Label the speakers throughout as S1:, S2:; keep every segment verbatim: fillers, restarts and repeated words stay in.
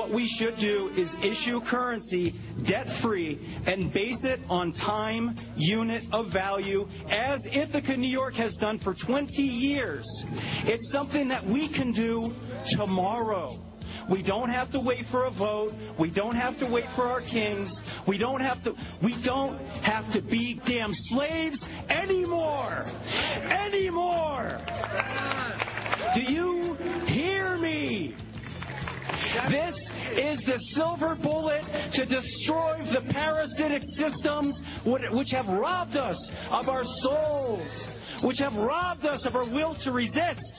S1: what we should do is issue currency debt-free and base it on time unit of value, as Ithaca, New York has done for twenty years. It's something that we can do tomorrow. We don't have to wait for a vote. We don't have to wait for our kings. We don't have to we don't have to be damn slaves anymore. Anymore. Do you hear me? This is the silver bullet to destroy the parasitic systems which have robbed us of our souls, which have robbed us of our will to resist.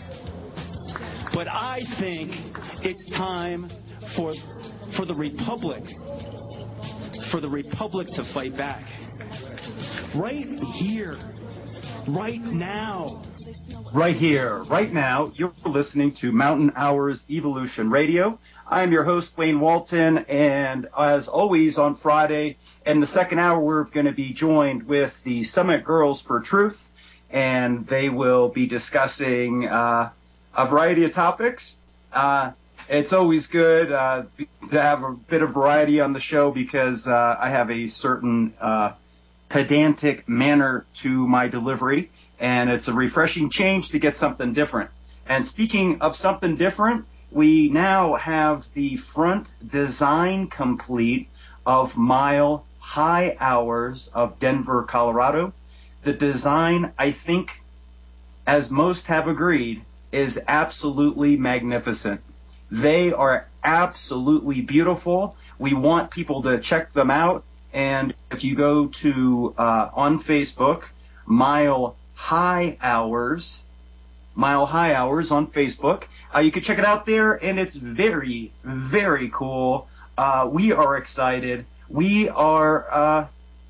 S1: But I think it's time for, for the Republic, for the Republic to fight back. Right here, right now.
S2: Right here, right now, you're listening to Mountain Hours Evolution Radio. I'm your host, Wayne Walton, and as always on Friday, in the second hour, we're going to be joined with the Summit Girls for Truth, and they will be discussing uh, a variety of topics. Uh, it's always good uh, to have a bit of variety on the show because uh, I have a certain uh, pedantic manner to my delivery. And it's a refreshing change to get something different. And speaking of something different, we now have the front design complete of Mile High Hours of Denver, Colorado. The design, I think, as most have agreed, is absolutely magnificent. They are absolutely beautiful. We want people to check them out. And if you go to, uh, on Facebook, Mile High Hours, Mile High Hours on Facebook. Uh, you can check it out there, and it's very, very cool. Uh, we are excited. We are uh,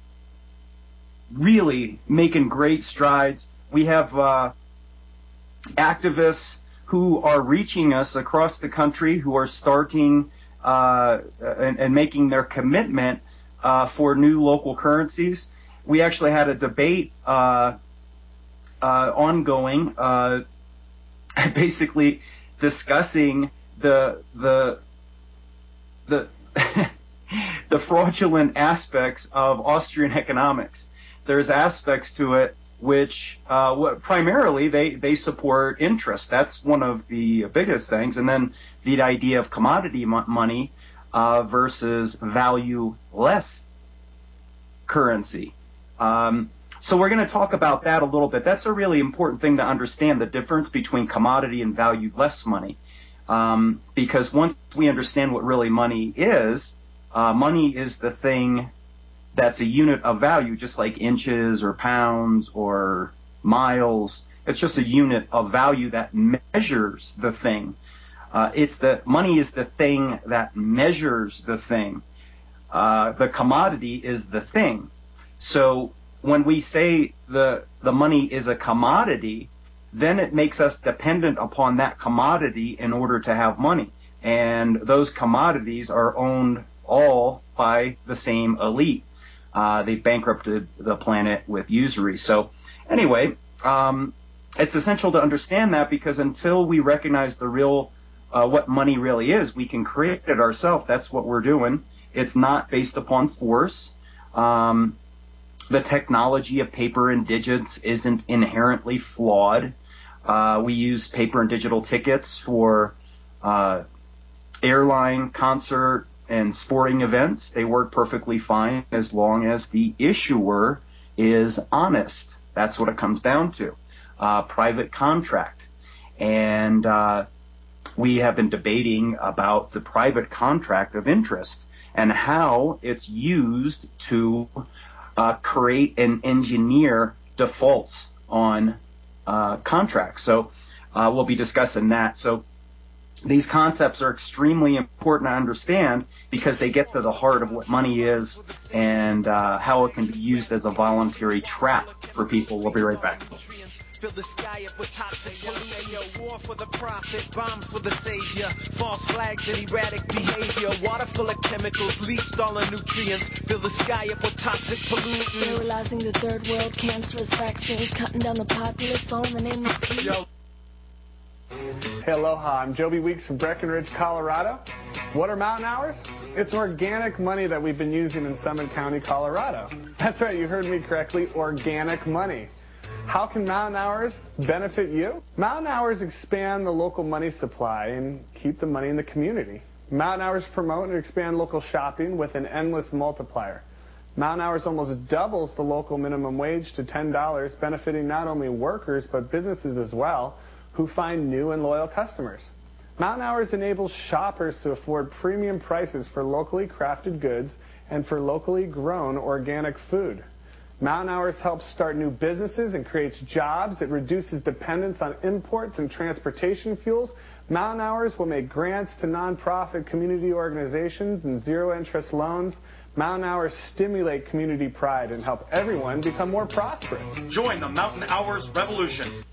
S2: really making great strides. We have uh, activists who are reaching us across the country who are starting uh, and, and making their commitment uh, for new local currencies. We actually had a debate uh, Uh, ongoing, uh, basically discussing the the the the fraudulent aspects of Austrian economics. There's aspects to it which uh, what, primarily they, they support interest. That's one of the biggest things. And then the idea of commodity mo- money uh, versus value-less currency. Um, So we're going to talk about that a little bit. That's a really important thing to understand, the difference between commodity and value-less money. Um, because once we understand what really money is, uh, money is the thing that's a unit of value, just like inches or pounds or miles. It's just a unit of value that measures the thing. Uh, it's the money is the thing that measures the thing. Uh, the commodity is the thing. So when we say the the money is a commodity, then it makes us dependent upon that commodity in order to have money. And those commodities are owned all by the same elite. Uh, they bankrupted the planet with usury. So anyway, um, it's essential to understand that, because until we recognize the real, uh, what money really is, we can create it ourselves. That's what we're doing. It's not based upon force. Um, The technology of paper and digits isn't inherently flawed. Uh, we use paper and digital tickets for uh, airline, concert, and sporting events. They work perfectly fine as long as the issuer is honest. That's what it comes down to. Uh, private contract. And uh, we have been debating about the private contract of interest and how it's used to Uh, create and engineer defaults on uh, contracts. So uh, we'll be discussing that. So these concepts are extremely important to understand because they get to the heart of what money is and uh, how it can be used as a voluntary trap for people. We'll be right back.
S3: Fill the sky up with toxic pollution. War for the profit, bombs for the savior. False flags and erratic behavior. Water full of chemicals, leached all the nutrients. Fill the sky up with toxic pollutants.
S4: Sterilizing the third world, cancerous vaccines, cutting down the populace, all in the name of peace.
S5: Yo. Hey, aloha. I'm Joby Weeks from Breckenridge, Colorado. What are mountain hours? It's organic money that we've been using in Summit County, Colorado. That's right, you heard me correctly, organic money. How can mountain hours benefit you? Mountain hours expand the local money supply and keep the money in the community. Mountain hours promote and expand local shopping with an endless multiplier. Mountain hours almost doubles the local minimum wage to ten dollars, benefiting not only workers but businesses as well, who find new and loyal customers. Mountain Hours enables shoppers to afford premium prices for locally crafted goods and for locally grown organic food. Mountain Hours helps start new businesses and creates jobs. It reduces dependence on imports and transportation fuels. Mountain Hours will make grants to nonprofit community organizations and zero-interest loans. Mountain Hours stimulate community pride and help everyone become more prosperous.
S6: Join the Mountain Hours revolution.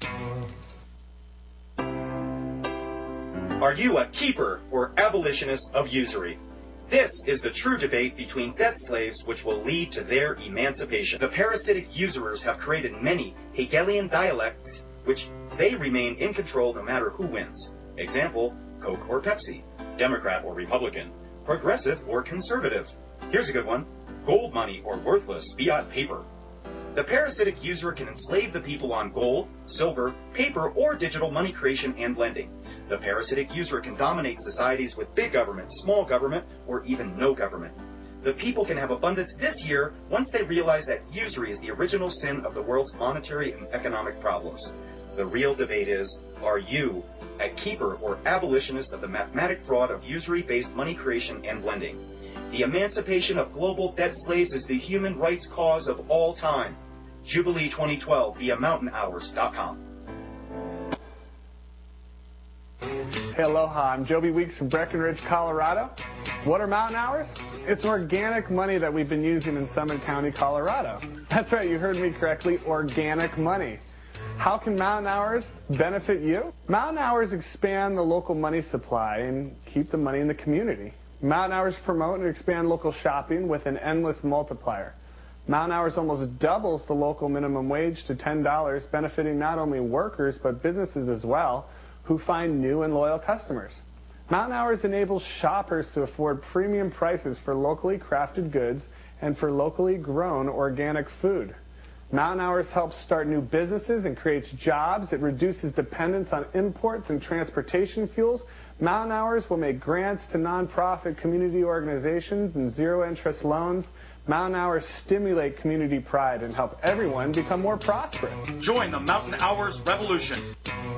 S6: Are you a keeper or abolitionist of usury? This is the true debate between debt slaves which will lead to their emancipation. The parasitic usurers have created many Hegelian dialects which they remain in control no matter who wins. Example, Coke or Pepsi, Democrat or Republican, progressive or conservative. Here's a good one, gold money or worthless fiat paper. The parasitic usurer can enslave the people on gold, silver, paper, or digital money creation and lending. The parasitic usurer can dominate societies with big government, small government, or even no government. The people can have abundance this year once they realize that usury is the original sin of the world's monetary and economic problems. The real debate is, are you a keeper or abolitionist of the mathematic fraud of usury-based money creation and lending? The emancipation of global debt slaves is the human rights cause of all time. Jubilee twenty twelve via mountain hours dot com.
S5: Hey, aloha, I'm Joby Weeks from Breckenridge, Colorado. What are mountain hours? It's organic money that we've been using in Summit County, Colorado. That's right, you heard me correctly, organic money. How can mountain hours benefit you? Mountain hours expand the local money supply and keep the money in the community. Mountain hours promote and expand local shopping with an endless multiplier. Mountain hours almost doubles the local minimum wage to ten dollars, benefiting not only workers but businesses as well, who find new and loyal customers. Mountain Hours enables shoppers to afford premium prices for locally crafted goods and for locally grown organic food. Mountain Hours helps start new businesses and creates jobs. It reduces dependence on imports and transportation fuels. Mountain Hours will make grants to nonprofit community organizations and zero-interest loans. Mountain Hours stimulate community pride and help everyone become more prosperous.
S6: Join the Mountain Hours revolution.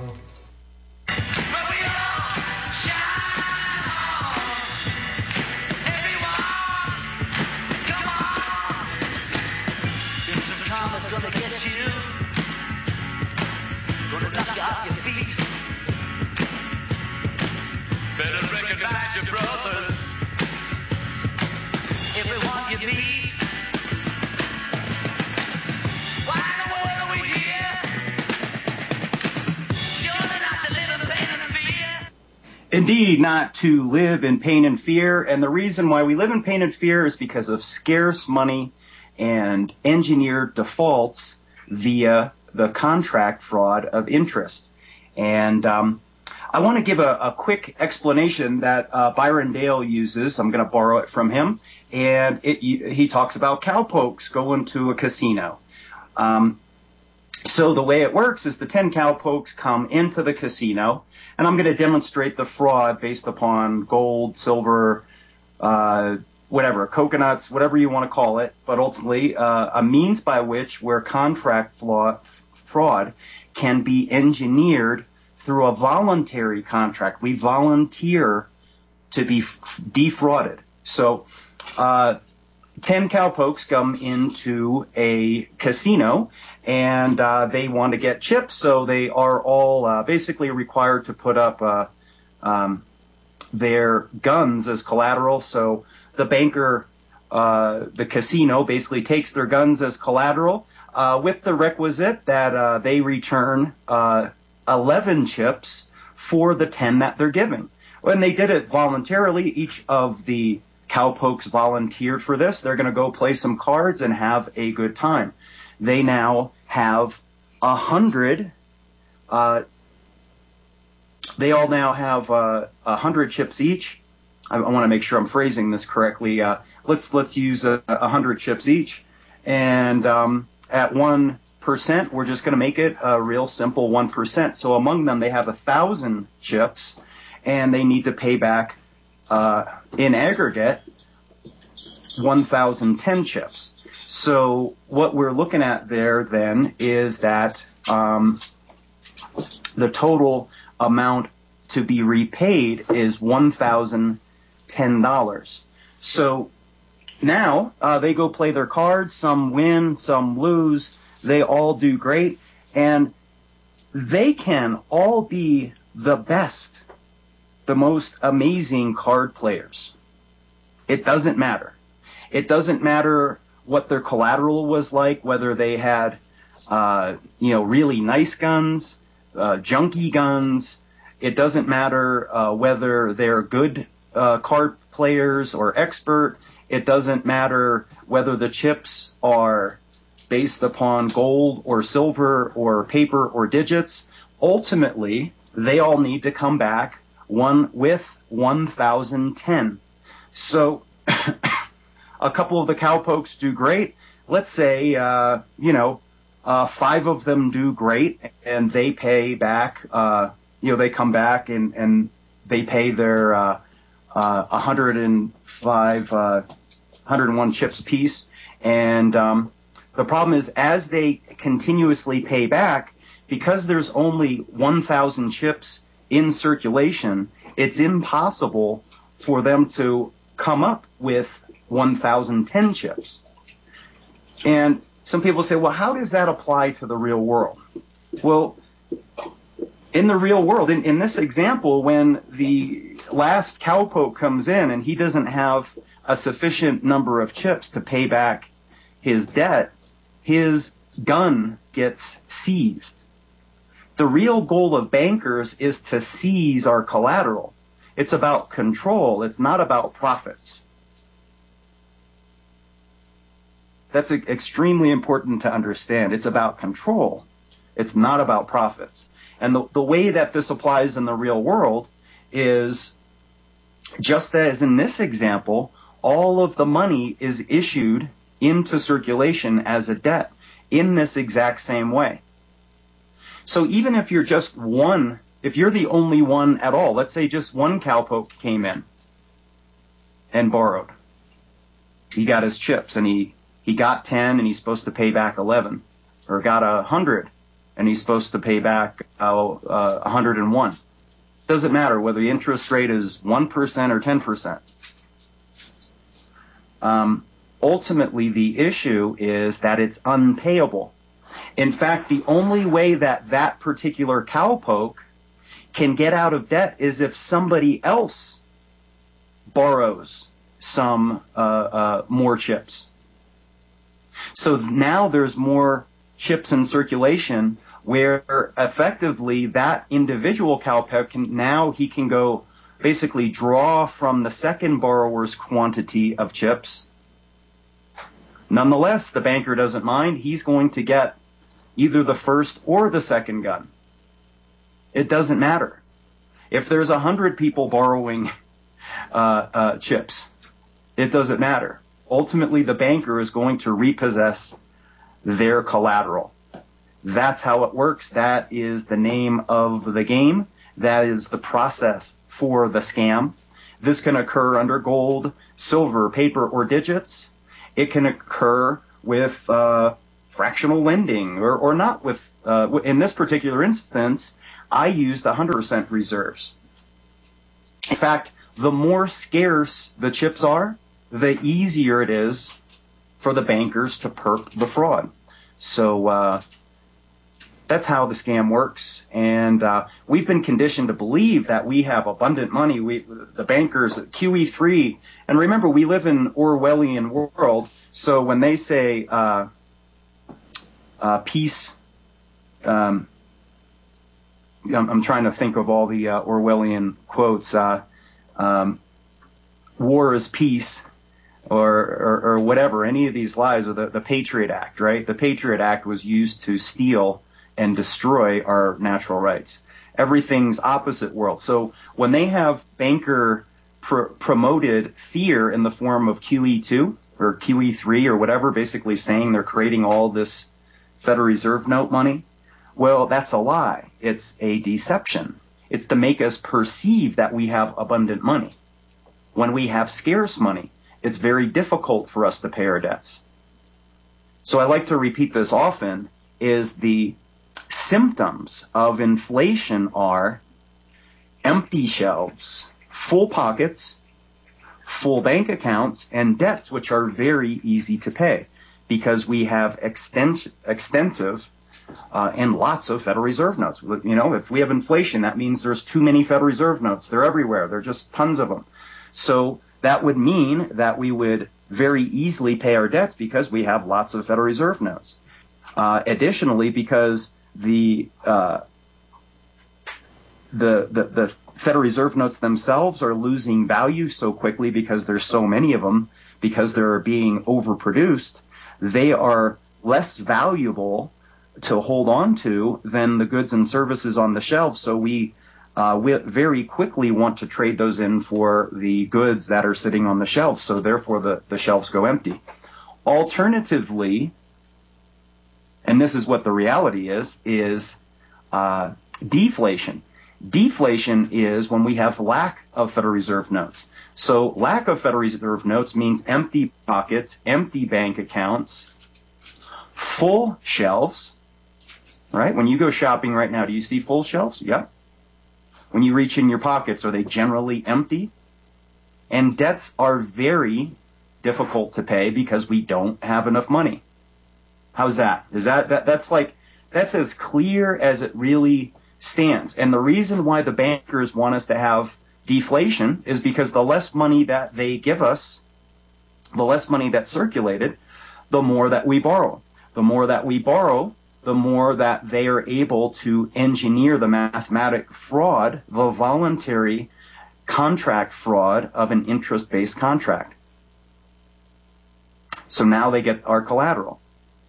S3: Gonna get you, gonna knock you off your feet. Better recognize your brothers, everyone you meet. Why in the world are we here? Surely not to live in pain and fear.
S2: Indeed, not to live in pain and fear. And the reason why we live in pain and fear is because of scarce money and engineered defaults via the contract fraud of interest. And um, I want to give a, a quick explanation that uh, Byron Dale uses. I'm going to borrow it from him. And it, he talks about cowpokes going to a casino. Um, so the way it works is the ten cowpokes come into the casino, and I'm going to demonstrate the fraud based upon gold, silver, uh, whatever, coconuts, whatever you want to call it, but ultimately uh, a means by which where contract flaw, fraud can be engineered through a voluntary contract. We volunteer to be f- defrauded. So uh, ten cowpokes come into a casino, and uh, they want to get chips, so they are all uh, basically required to put up uh, um, their guns as collateral. So the banker, uh, the casino, basically takes their guns as collateral uh, with the requisite that uh, they return uh, eleven chips for the ten that they're giving. When they did it voluntarily, each of the cowpokes volunteered for this. They're going to go play some cards and have a good time. They now have a hundred. Uh, they all now have uh, a hundred chips each. I, I want to make sure I'm phrasing this correctly. Uh, let's let's use a, a hundred chips each, and um, at one percent, we're just going to make it a real simple one percent. So among them, they have a thousand chips, and they need to pay back uh, in aggregate one thousand ten chips. So what we're looking at there then is that um, the total amount to be repaid is one thousand ten dollars. So now uh, they go play their cards. Some win, some lose. They all do great, and they can all be the best, the most amazing card players. It doesn't matter. It doesn't matter what their collateral was like, whether they had, uh, you know, really nice guns, uh, junky guns. It doesn't matter uh, whether they're good uh, card players or expert. It doesn't matter whether the chips are based upon gold or silver or paper or digits. Ultimately, they all need to come back one with one thousand ten. So a couple of the cowpokes do great. Let's say, uh, you know, uh, five of them do great, and they pay back, uh, you know, they come back and, and they pay their uh, uh, one hundred five, uh, one hundred one chips apiece. And um, the problem is, as they continuously pay back, because there's only one thousand chips in circulation, it's impossible for them to come up with one thousand ten chips. And some people say, well, how does that apply to the real world? Well, in the real world, in, in this example, when the last cowpoke comes in and he doesn't have a sufficient number of chips to pay back his debt, his gun gets seized. The real goal of bankers is to seize our collateral. It's about control. It's not about profits. That's extremely important to understand. It's about control. It's not about profits. And the, the way that this applies in the real world is, just as in this example, all of the money is issued into circulation as a debt in this exact same way. So even if you're just one, if you're the only one at all, let's say just one cowpoke came in and borrowed. He got his chips and he, he got ten and he's supposed to pay back eleven, or got a hundred and he's supposed to pay back uh, uh, one hundred one. Doesn't matter whether the interest rate is one percent or ten percent. Um, ultimately, the issue is that it's unpayable. In fact, the only way that that particular cowpoke can get out of debt is if somebody else borrows some uh, uh, more chips. So now there's more chips in circulation, where effectively that individual cowpoke can, now he can go basically draw from the second borrower's quantity of chips. Nonetheless, the banker doesn't mind. He's going to get either the first or the second gun. It doesn't matter. If there's a hundred people borrowing uh, uh, chips, it doesn't matter. Ultimately, the banker is going to repossess their collateral. That's how it works. That is the name of the game. That is the process for the scam. This can occur under gold, silver, paper, or digits. It can occur with uh, fractional lending, or, or not with, uh, in this particular instance, I used one hundred percent reserves. In fact, the more scarce the chips are, the easier it is for the bankers to perp the fraud. So uh, that's how the scam works. And uh, we've been conditioned to believe that we have abundant money. We, the bankers, Q E three, and remember, we live in Orwellian world. So when they say uh, uh, peace, um, I'm, I'm trying to think of all the uh, Orwellian quotes. Uh, um, war is peace. Or, or, or whatever, any of these lies, or the, the Patriot Act, right? The Patriot Act was used to steal and destroy our natural rights. Everything's opposite world. So when they have banker pr- promoted fear in the form of Q E two or Q E three or whatever, basically saying they're creating all this Federal Reserve note money. Well, that's a lie. It's a deception. It's to make us perceive that we have abundant money. When we have scarce money, it's very difficult for us to pay our debts. So I like to repeat this often, is the symptoms of inflation are empty shelves, full pockets, full bank accounts, and debts which are very easy to pay because we have extens- extensive uh, and lots of Federal Reserve notes. You know, if we have inflation, that means there's too many Federal Reserve notes. They're everywhere. There are just tons of them. So that would mean that we would very easily pay our debts because we have lots of Federal Reserve notes. Uh, additionally, because the, uh, the the the Federal Reserve notes themselves are losing value so quickly because there's so many of them, because they're being overproduced, they are less valuable to hold on to than the goods and services on the shelves. So we Uh, we very quickly want to trade those in for the goods that are sitting on the shelves, so therefore the, the shelves go empty. Alternatively, and this is what the reality is, is uh, deflation. Deflation is when we have lack of Federal Reserve notes. So lack of Federal Reserve notes means empty pockets, empty bank accounts, full shelves, right? When you go shopping right now, do you see full shelves? Yep. When you reach in your pockets, are they generally empty? And debts are very difficult to pay because we don't have enough money. How's that? Is that, that that's like, that's as clear as it really stands. And the reason why the bankers want us to have deflation is because the less money that they give us, the less money that's circulated, the more that we borrow. The more that we borrow, the more that they are able to engineer the mathematic fraud, the voluntary contract fraud of an interest-based contract. So now they get our collateral.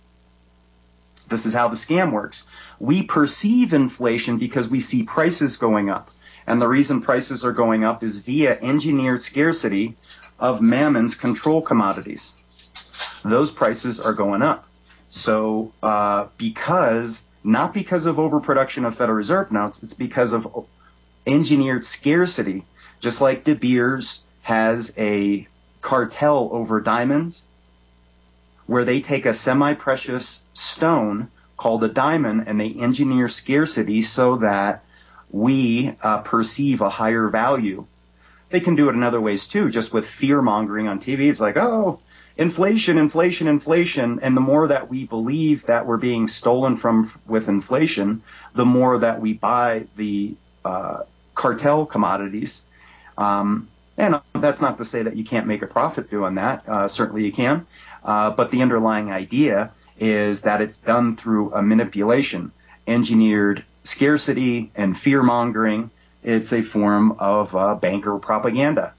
S2: This is how the scam works. We perceive inflation because we see prices going up. And the reason prices are going up is via engineered scarcity of Mammon's control commodities. Those prices are going up. So uh, because, not because of overproduction of Federal Reserve notes, it's because of engineered scarcity. Just like De Beers has a cartel over diamonds, where they take a semi-precious stone called a diamond and they engineer scarcity so that we uh, perceive a higher value. They can do it in other ways too, just with fear-mongering on T V. It's like, oh, inflation, inflation, inflation, and the more that we believe that we're being stolen from with inflation, the more that we buy the uh, cartel commodities. Um, and that's not to say that you can't make a profit doing that. Uh, certainly you can. Uh, but the underlying idea is that it's done through a manipulation, engineered scarcity and fear-mongering. It's a form of uh, banker propaganda.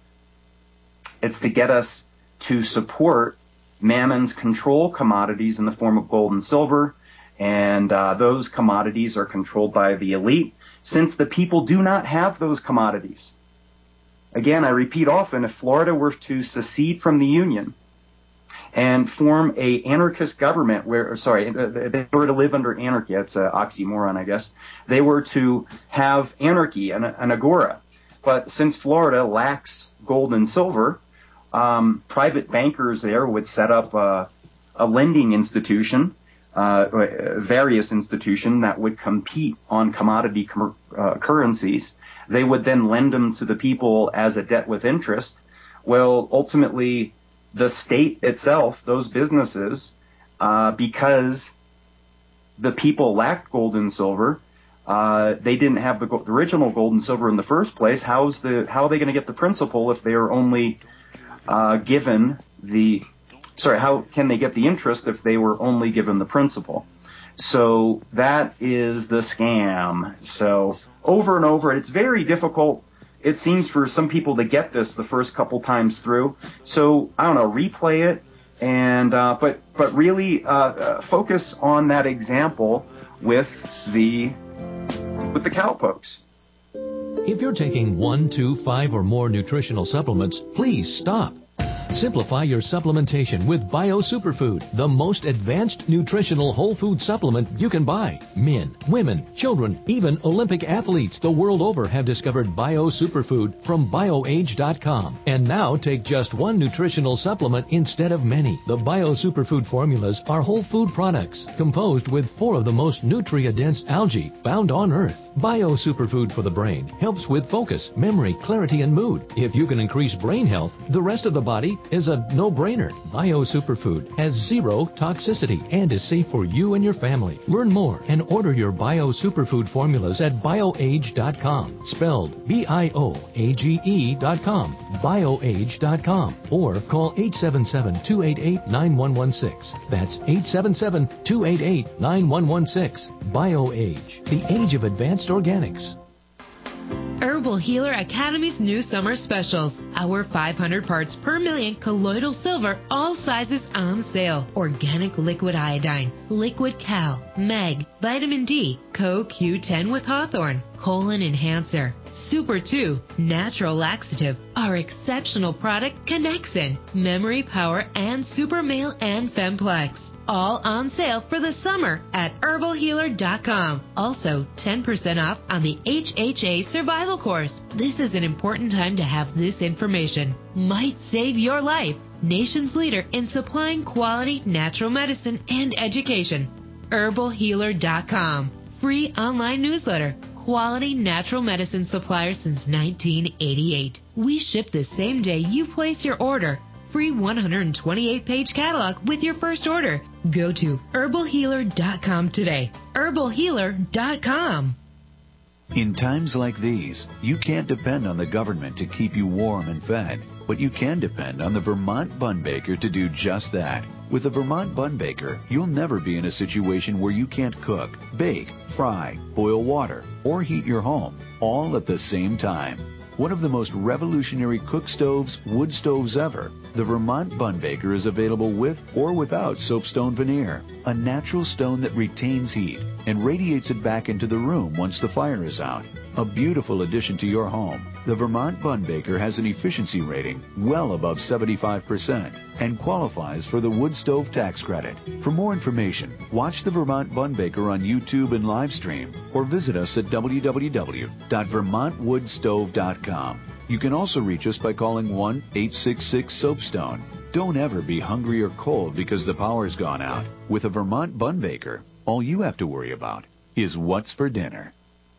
S2: It's to get us to support Mammon's control commodities in the form of gold and silver, and uh, those commodities are controlled by the elite, since the people do not have those commodities. Again, I repeat often, if Florida were to secede from the Union and form a anarchist government where, sorry, they were to live under anarchy, that's an oxymoron, I guess, they were to have anarchy, an, an agora. But since Florida lacks gold and silver, Um, private bankers there would set up a, a lending institution, uh, various institution that would compete on commodity com- uh, currencies. They would then lend them to the people as a debt with interest. Well, ultimately, the state itself, those businesses, uh, because the people lacked gold and silver, uh, they didn't have the, go- the original gold and silver in the first place. How's the how are they going to get the principal if they are only Uh, given the, sorry, how can they get the interest if they were only given the principal? So that is the scam. So over and over, it's very difficult, it seems, for some people to get this the first couple times through. So, I don't know, replay it, and uh, but but really uh, uh, focus on that example with the with the cowpokes.
S7: If you're taking one, two, five, or more nutritional supplements, please stop. Simplify your supplementation with Bio Superfood, the most advanced nutritional whole food supplement you can buy. Men, women, children, even Olympic athletes the world over have discovered Bio Superfood from bio age dot com. And now take just one nutritional supplement instead of many. The Bio Superfood formulas are whole food products composed with four of the most nutrient-dense algae found on Earth. Bio Superfood for the brain helps with focus, memory, clarity, and mood. If you can increase brain health, the rest of the body is a no-brainer. Bio Superfood has zero toxicity and is safe for you and your family. Learn more and order your Bio Superfood formulas at bio age dot com, spelled B I O A G E dot com, bio age dot com, or call eight seven seven, two eight eight, nine one one six. That's eight seven seven, two eight eight, nine one one six. BioAge, the age of advanced organics.
S8: Herbal Healer Academy's new summer specials. Our five hundred parts per million colloidal silver, all sizes on sale. Organic liquid iodine, liquid cal, meg, vitamin D, Co Q ten with Hawthorne, colon enhancer, Super two, natural laxative. Our exceptional product Connexin, memory power, and Super Male and Femplex. All on sale for the summer at herbal healer dot com. Also, ten percent off on the H H A Survival Course. This is an important time to have this information. Might save your life. Nation's leader in supplying quality natural medicine and education. herbal healer dot com. Free online newsletter. Quality natural medicine supplier since nineteen eighty-eight. We ship the same day you place your order. Free one hundred twenty-eight page catalog with your first order. Go to herbal healer dot com today. herbal healer dot com.
S9: In times like these, you can't depend on the government to keep you warm and fed, but you can depend on the Vermont Bun Baker to do just that. With the Vermont Bun Baker, you'll never be in a situation where you can't cook, bake, fry, boil water, or heat your home, all at the same time. One of the most revolutionary cook stoves, wood stoves ever, the Vermont Bun Baker is available with or without soapstone veneer, a natural stone that retains heat and radiates it back into the room once the fire is out. A beautiful addition to your home, the Vermont Bun Baker has an efficiency rating well above seventy-five percent and qualifies for the wood stove tax credit. For more information, watch the Vermont Bun Baker on YouTube and live stream, or visit us at w w w dot vermont wood stove dot com. You can also reach us by calling one eight six six soapstone. Don't ever be hungry or cold because the power's gone out. With a Vermont Bun Baker, all you have to worry about is what's for dinner.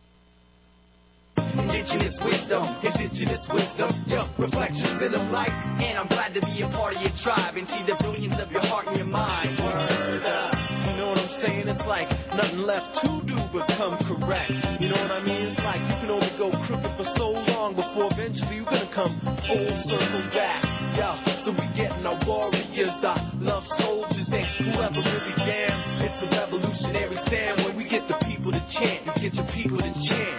S3: Indigenous wisdom, indigenous wisdom, yeah, reflections in the light. And I'm glad to be a part of your tribe and see the brilliance of your heart and your mind. Word up, you know what I'm saying? It's like nothing left to do but come correct. You know what I mean? It's like you can only go crooked for so long before eventually you're gonna come full circle back. Yeah, so we getting our warriors, I love soldiers and whoever really damn. It's a revolutionary stand when we get the people to chant. You get your people to chant.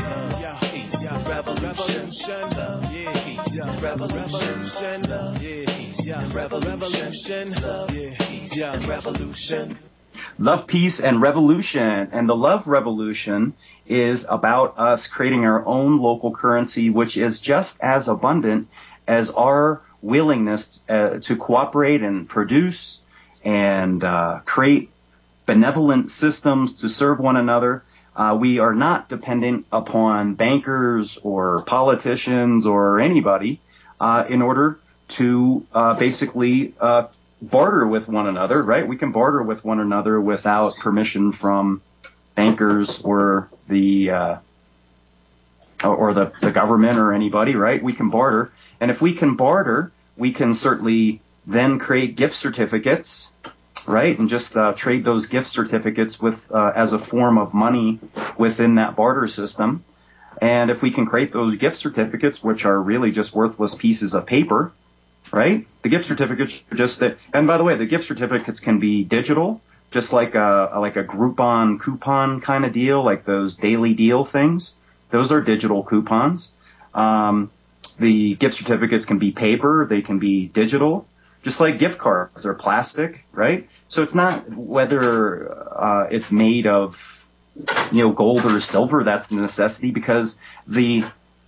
S3: Revolution, love, yeah, peace, yeah. Revolution, love, yeah, peace, yeah. Revolution, love, yeah, peace, yeah. Revolution.
S2: Love, peace, and revolution. And the love revolution is about us creating our own local currency, which is just as abundant as our willingness uh, to cooperate and produce and uh, create benevolent systems to serve one another. Uh, we are not dependent upon bankers or politicians or anybody uh, in order to uh, basically uh, barter with one another, right? We can barter with one another without permission from bankers or the uh, or the, the government or anybody, right? We can barter. And if we can barter, we can certainly then create gift certificates, right, and just uh, trade those gift certificates with uh, as a form of money within that barter system. And if we can create those gift certificates, which are really just worthless pieces of paper, right, the gift certificates are just that. And by the way, the gift certificates can be digital, just like a like a Groupon coupon kind of deal, like those daily deal things. Those are digital coupons. Um, the gift certificates can be paper, they can be digital. Just like gift cards are plastic, right? So it's not whether uh, it's made of, you know, gold or silver that's the necessity, because the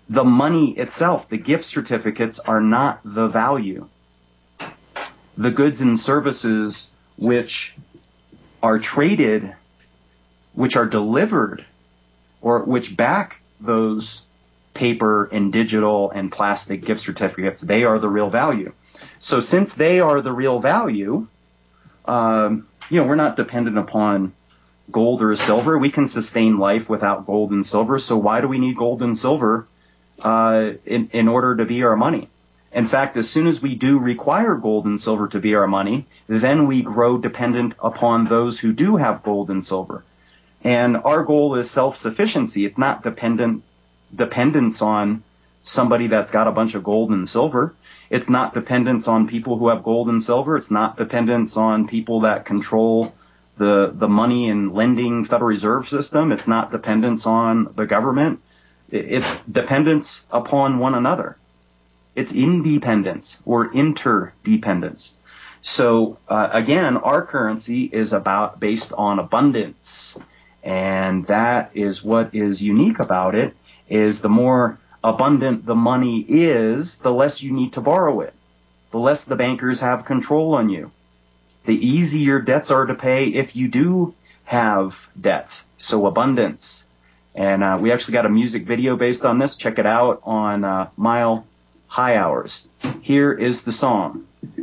S2: the money itself, the gift certificates, are not the value. The goods and services which are traded, which are delivered, or which back those paper and digital and plastic gift certificates, they are the real value. So since they are the real value, um, you know, we're not dependent upon gold or silver. We can sustain life without gold and silver. So why do we need gold and silver uh, in, in order to be our money? In fact, as soon as we do require gold and silver to be our money, then we grow dependent upon those who do have gold and silver. And our goal is self-sufficiency. It's not dependent dependence on somebody that's got a bunch of gold and silver. It's not dependence on people who have gold and silver. It's not dependence on people that control the the money and lending Federal Reserve System. It's not dependence on the government. It's dependence upon one another. It's independence or interdependence. So uh, again, our currency is about based on abundance. And that is what is unique about it, is the more abundant the money is, the less you need to borrow it. The less the bankers have control on you. The easier debts are to pay if you do have debts. So abundance. And uh, we actually got a music video based on this. Check it out on uh, Mile High Hours. Here is the song.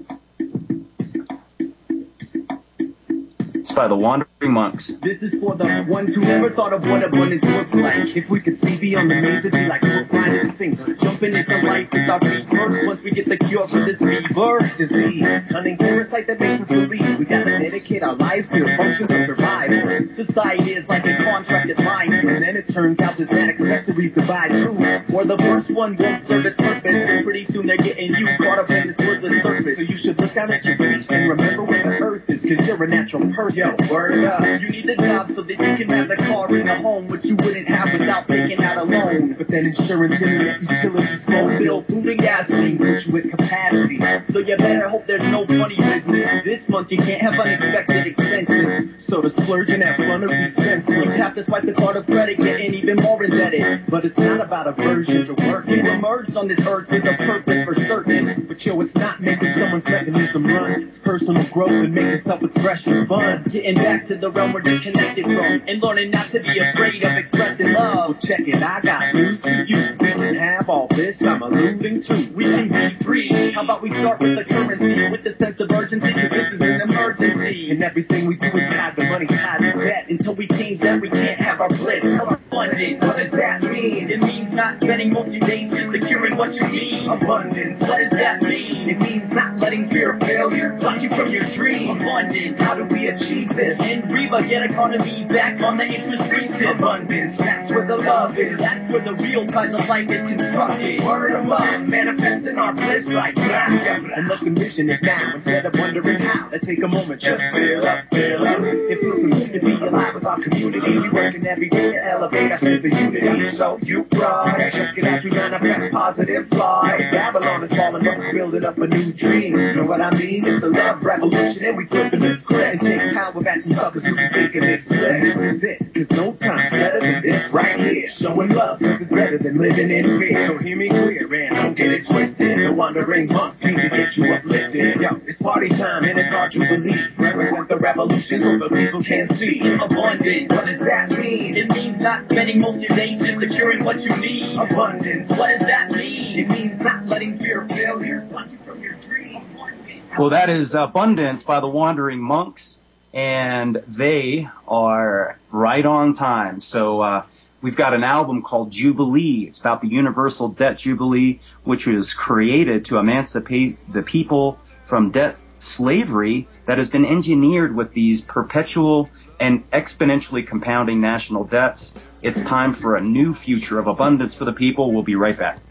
S2: By the Wandering Monks.
S10: This is for the ones who never thought of what abundance looks like. If we could see beyond the maze, it'd be like we're flying and singer, jumping into life without first. Once we get the cure for this fever disease, cunning parasite that makes us believe we gotta dedicate our lives to the functions of survival. Society is like a contracted line, and then it turns out there's bad accessories to buy too. Or the first one won't serve its purpose, and pretty soon they're getting you caught up in this worthless surface. So you should look down at your feet and remember where the earth is, cause you're a natural person. Word up. You need a job so that you can have the car and the home, which you wouldn't have without taking out a loan. But then insurance, internet, utilities, phone bill, food and gasoline put you with capacity. So you better hope there's no funny business. This month you can't have unexpected expenses. So to splurge and have fun or be senseless, you have to swipe the card of credit, getting even more indebted. But it's not about aversion to work. You emerged on this earth with a purpose for certain. But yo, it's not making someone's mechanism run. It's personal growth and making self-expression fun. Getting back to the realm we're disconnected from, and learning not to be afraid of expressing love. Well, check it, I got news for you. We can have all this I'm alluding to. We can be free. How about we start with the currency, with the sense of urgency, because this is an emergency. And everything we do is tied to money, tied to debt. Until we change that, we can't have our bliss. Abundance, what does that mean? It means not spending most of your days just securing what you need. Abundance, what does that mean? It means not letting fear of failure block you from your dream. Abundance, how do we achieve this? And Reba, get economy back on the interest rate. Abundance, that's where the love is. That's where the real price of life is constructed. Word of love, manifesting our bliss right now. And let's envision it now instead of wondering how. Let's take a moment, just feel up, feel up. It feels so good to be alive with our community. We working every day to elevate our sense of unity. So you right, check it out, we manifest positive life. Babylon is falling, but we're building up a new dream. You know what I mean? It's a love revolution, and we flipping the script and take power back to suckers who be thinking this split. This is it, cause no time's better than this right here. Showing love, cause it's better than living in fear. So hear me clear and don't get it twisted. The wandering monks came to get you uplifted. Yo, it's party time and it's our jubilee. Represent the revolution so the people can see. Abundance, what does that mean? It means not spending most of your days just securing what you need. Abundance, what does that mean? It means not letting fear of failure block you from your dream.
S2: Well, that is Abundance by the Wandering Monks, and they are right on time. So uh, we've got an album called Jubilee. It's about the Universal Debt Jubilee, which was created to emancipate the people from debt slavery that has been engineered with these perpetual and exponentially compounding national debts. It's time for a new future of abundance for the people. We'll be right back.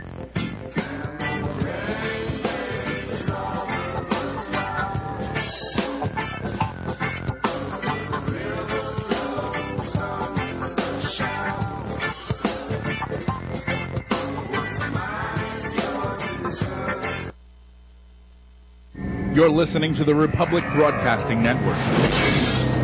S11: You're listening to the Republic Broadcasting Network,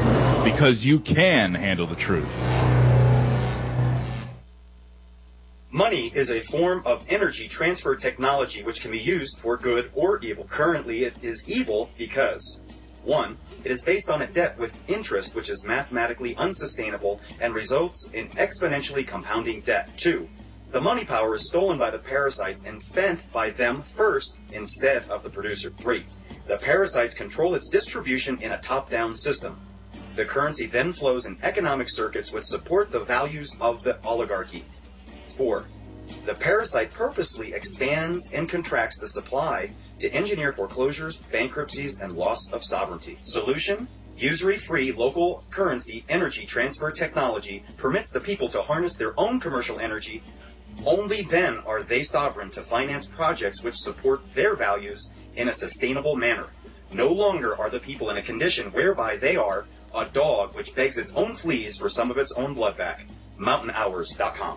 S11: because you can handle the truth.
S6: Money is a form of energy transfer technology which can be used for good or evil. Currently, it is evil because, one, it is based on a debt with interest which is mathematically unsustainable and results in exponentially compounding debt. Two, the money power is stolen by the parasites and spent by them first instead of the producer. Three, the parasites control its distribution in a top-down system. The currency then flows in economic circuits which support the values of the oligarchy. Four, the parasite purposely expands and contracts the supply to engineer foreclosures, bankruptcies, and loss of sovereignty. Solution: usury-free local currency energy transfer technology permits the people to harness their own commercial energy. Only then are they sovereign to finance projects which support their values in a sustainable manner. No longer are the people in a condition whereby they are a dog which begs its own fleas for some of its own blood back. mountain hours dot com.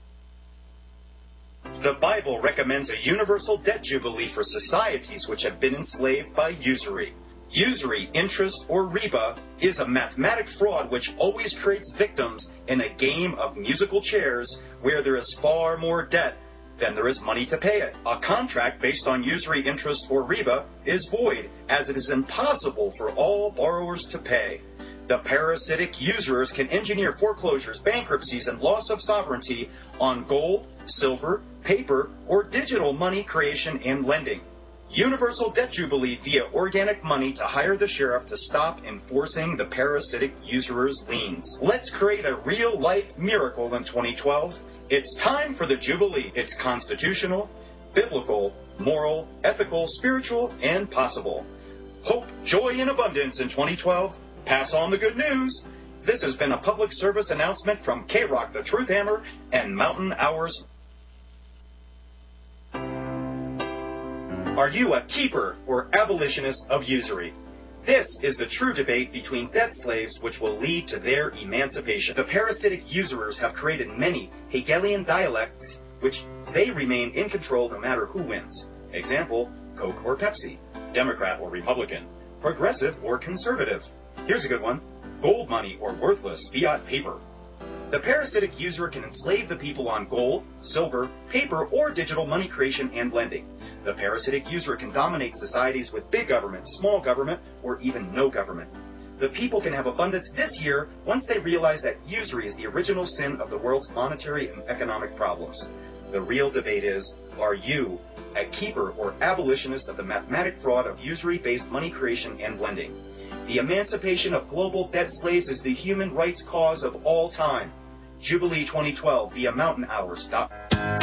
S6: The Bible recommends a universal debt jubilee for societies which have been enslaved by usury. Usury, interest, or riba is a mathematic fraud which always creates victims in a game of musical chairs where there is far more debt than there is money to pay it. A contract based on usury, interest, or riba is void, as it is impossible for all borrowers to pay. The parasitic usurers can engineer foreclosures, bankruptcies, and loss of sovereignty on gold, silver, paper, or digital money creation and lending. Universal debt jubilee via organic money to hire the sheriff to stop enforcing the parasitic usurers' liens. Let's create a real-life miracle in twenty twelve. It's time for the jubilee. It's constitutional, biblical, moral, ethical, spiritual, and possible. Hope, joy, and abundance in twenty twelve. Pass on the good news. This has been a public service announcement from K-Rock, the Truth Hammer, and Mountain Hours. Are you a keeper or abolitionist of usury? This is the true debate between debt slaves which will lead to their emancipation. The parasitic usurers have created many Hegelian dialects which they remain in control no matter who wins. Example, Coke or Pepsi, Democrat or Republican, progressive or conservative. Here's a good one, gold money or worthless fiat paper. The parasitic usurer can enslave the people on gold, silver, paper, or digital money creation and lending. The parasitic usurer can dominate societies with big government, small government, or even no government. The people can have abundance this year once they realize that usury is the original sin of the world's monetary and economic problems. The real debate is, are you a keeper or abolitionist of the mathematic fraud of usury-based money creation and lending? The emancipation of global debt slaves is the human rights cause of all time. Jubilee twenty twelve via mountain hours dot com.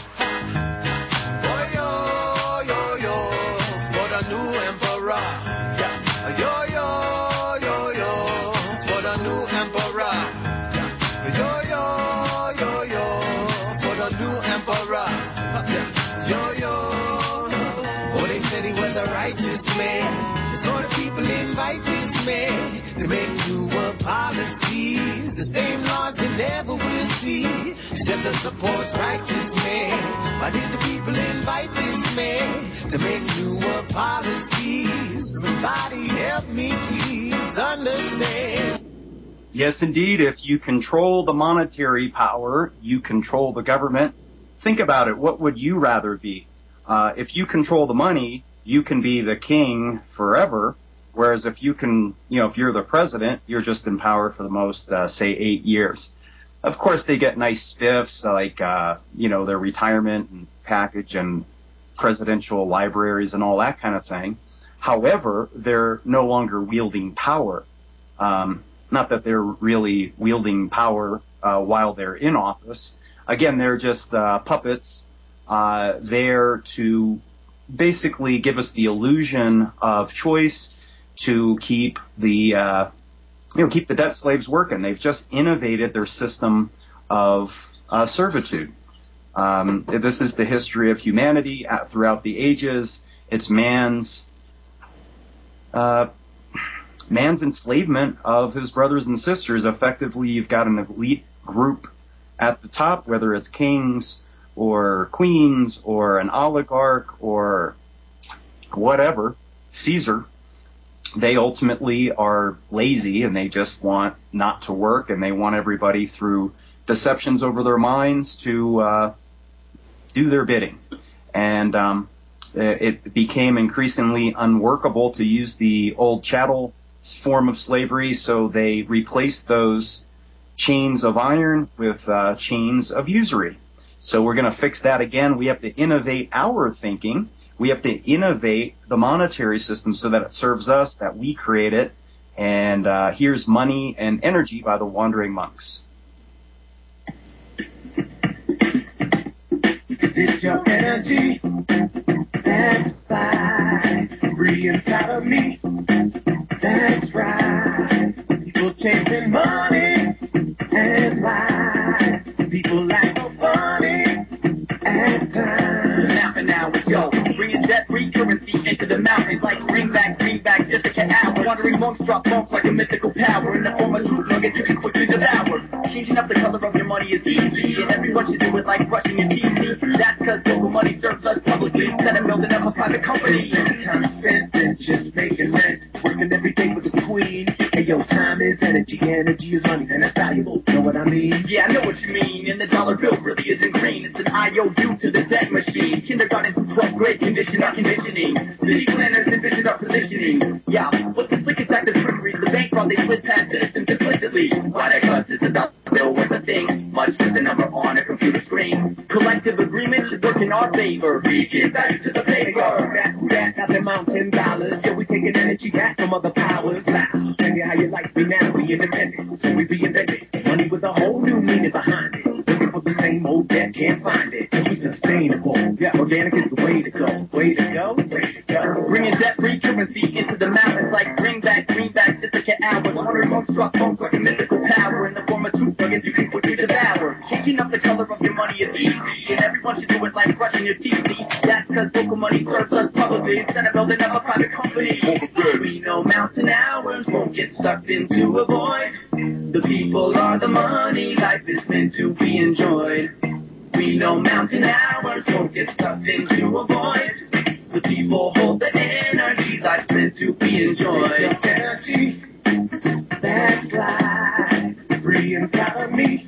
S3: To make newer policies, the same laws they never will see. Except the supports righteous men. Why did the people invite this man to make newer policies? Somebody help me please understand.
S2: Yes, indeed. If you control the monetary power, you control the government. Think about it. What would you rather be? Uh, if you control the money, you can be the king forever. Whereas if you can, you know, if you're the president, you're just in power for the most, uh, say, eight years. Of course, they get nice spiffs like, uh, you know, their retirement and package and presidential libraries and all that kind of thing. However, they're no longer wielding power. Um, not that they're really wielding power uh, while they're in office. Again, they're just uh, puppets uh, there to basically give us the illusion of choice, to keep the uh, you know keep the debt slaves working. They've just innovated their system of uh, servitude. Um, this is the history of humanity at, throughout the ages. It's man's uh, man's enslavement of his brothers and sisters. Effectively, you've got an elite group at the top, whether it's kings or queens or an oligarch or whatever, Caesar. they ultimately are lazy and they just want not to work, and they want everybody through deceptions over their minds to uh, do their bidding. And um, it became increasingly unworkable to use the old chattel form of slavery, so they replaced those chains of iron with uh, chains of usury. So we're going to fix that again. We have to innovate our thinking. We have to innovate the monetary system so that it serves us, that we create it. And uh, here's Money and Energy by the Wandering Monks.
S10: It's your energy that's fine, free inside of me. That's right. People chasing money and lies. People act so funny at times. Now and now it's yo, bringing debt-free currency into the mountains like greenback, greenback, just like an hour. Wandering monks drop funk like a mythical power in the form of truth nugget you can quickly devour. Changing up the color of your money is easy, and everyone should do it like brushing your teeth. That's because local money serves us publicly instead of building up a private company. Time spent is just making rent, working every day with the queen. Hey yo, time is energy, energy is money, and it's valuable. Know what I mean? Yeah, I know what you mean. And the dollar bill really isn't green. It's an I O U to the debt machine. Kindergarten through twelfth grade, condition our conditioning. City planners envision our positioning. Yeah, but the slickest act of trickery, the bank fraud they slid past citizens implicitly. Why that cuts is a dollar bill was a thing, much as a number on a computer screen. Collective agreement should work in our favor. We give value to the paper. That, that, got the mountain dollars. Yeah, we taking energy back from other powers. Now, tell you how you like me now, be independent. So we reinvent it. Money with a whole new meaning behind it. Looking for the same old debt, can't find it. Cause we sustainable. Yeah, organic is the way to go. Way to go, way to go. Bringing debt-free currency into the mountains like greenback, greenback, certificate hours. Wandering monks drop funk like a mythical power in the form of truth nuggets you can quickly devour. Changing up the color of your money is easy, and everyone should do it like brushing your teeth. That's because local money serves us publicly instead of building up a private company. We know mountain hours won't get sucked into a void. The people are the money, life is meant to be enjoyed. We know mountain hours won't get sucked into a void. The people hold the energy, life's meant to be enjoyed. Energy, that's life, free inside of me.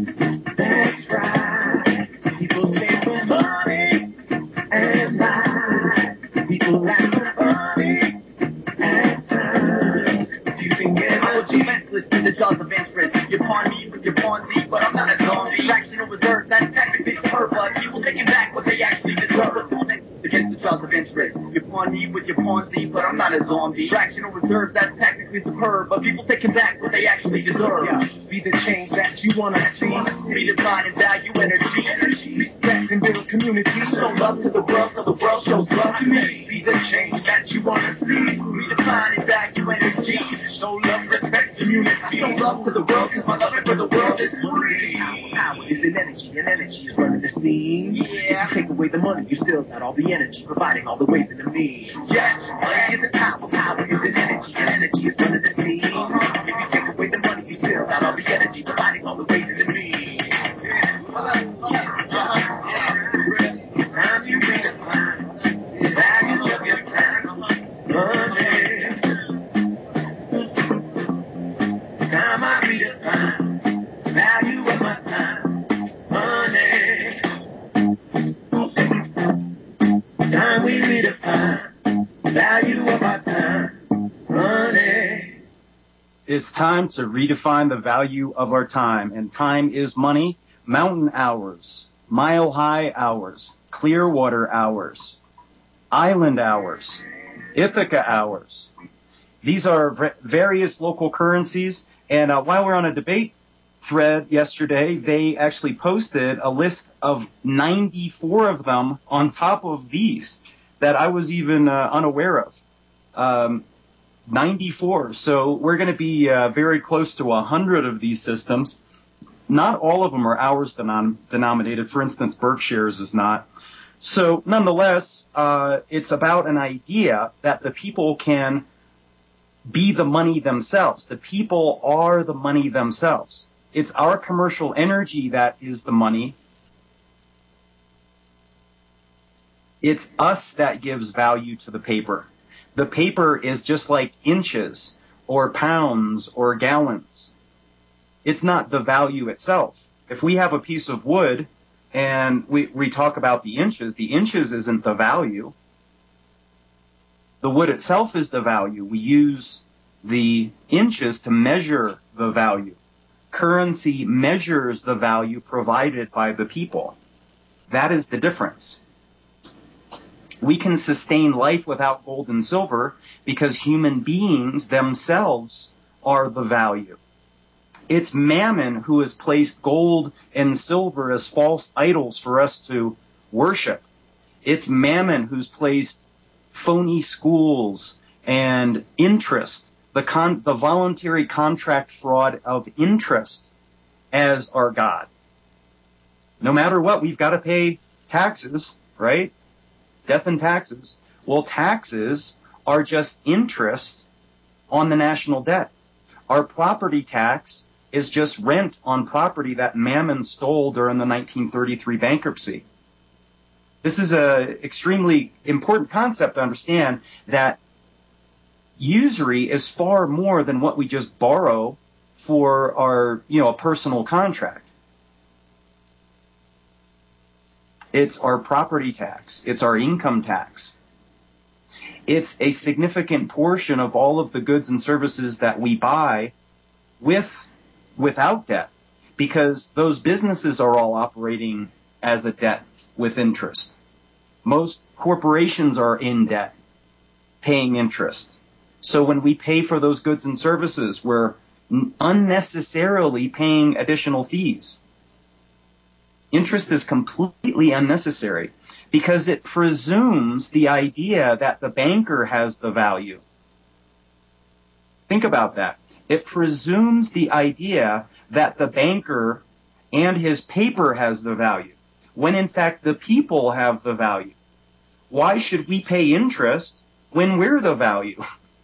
S10: That's right. People say for money and lies. People act so funny at times. Confusing energy, senseless to the jaws of interest. You pawn me with your Ponzi, but I'm not a zombie. Fractional reserve, that's technically superb, but people taking back what they actually deserve. Against the jaws of interest. You pawn me with your Ponzi, but I'm not a zombie. Fractional reserves, that's technically superb, but people taking back what they actually deserve. Yeah, be the change that you wanna see. Redefine and value energy. energy. Respect and build community. Show love to the world so the world shows love to me. Be the change that you wanna see. Redefine and value energy. Show love, respect, community. Show love to the world, cause my love for the world is free. Power is in energy, and energy is running the scene. Yeah. If you take away the money, you still got all the energy, providing all the ways in the means. Yeah, money is in power, power is in energy, and energy is running the scene. Uh-huh. If you take away the money, you still got all the energy, providing all the ways in the means. Uh-huh. It's time you redefine the value of your time. Money. Time I redefine the value of my time. Money. Time we redefine the value of our time. Money.
S2: It's time to redefine the value of our time, and time is money. Mountain hours, mile high hours, clear water hours, island hours, Ithaca hours. These are various local currencies, and uh, while we're on a debate thread yesterday, they actually posted a list of ninety-four of them on top of these that I was even uh, unaware of. Um, ninety-four. So we're going to be uh, very close to one hundred of these systems. Not all of them are hours denom- denominated. For instance, Berkshire's is not. So nonetheless, uh, it's about an idea that the people can be the money themselves. The people are the money themselves. It's our commercial energy that is the money. It's us that gives value to the paper. The paper is just like inches or pounds or gallons. It's not the value itself. If we have a piece of wood and we, we talk about the inches, the inches isn't the value. The wood itself is the value. We use the inches to measure the value. Currency measures the value provided by the people. That is the difference. We can sustain life without gold and silver because human beings themselves are the value. It's Mammon who has placed gold and silver as false idols for us to worship. It's Mammon who's placed phony schools and interest, the con- the voluntary contract fraud of interest as our God. No matter what, we've got to pay taxes, right? Death and taxes. Well, taxes are just interest on the national debt. Our property tax is just rent on property that Mammon stole during the nineteen thirty-three bankruptcy. This is an extremely important concept to understand, that usury is far more than what we just borrow for our, you know, a personal contract. It's our property tax. It's our income tax. It's a significant portion of all of the goods and services that we buy with without debt, because those businesses are all operating as a debt with interest. Most corporations are in debt, paying interest. So when we pay for those goods and services, we're unnecessarily paying additional fees. Interest is completely unnecessary because it presumes the idea that the banker has the value. Think about that. It presumes the idea that the banker and his paper has the value, when in fact the people have the value. Why should we pay interest when we're the value?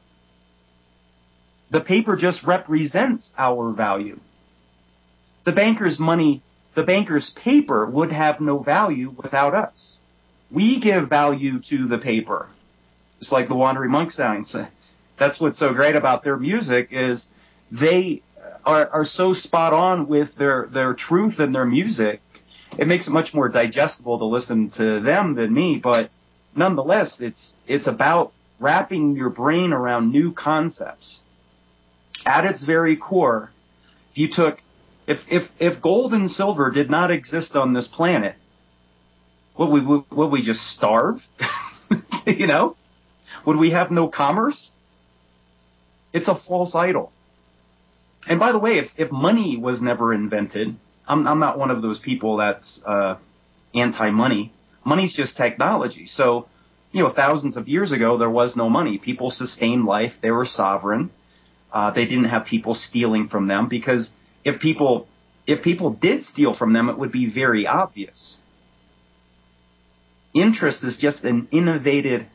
S2: The paper just represents our value. The banker's money, the banker's paper would have no value without us. We give value to the paper. It's like the Wandering Monk sounds. That's what's so great about their music, is they are, are so spot on with their, their truth and their music. It makes it much more digestible to listen to them than me, but nonetheless, it's it's about wrapping your brain around new concepts. At its very core, if you took if if if gold and silver did not exist on this planet, would we would, would we just starve? You know? Would we have no commerce? It's a false idol. And by the way, if, if money was never invented, I'm, I'm not one of those people that's uh, anti-money. Money's just technology. So, you know, thousands of years ago, there was no money. People sustained life. They were sovereign. Uh, they didn't have people stealing from them, because if people if people did steal from them, it would be very obvious. Interest is just an innovated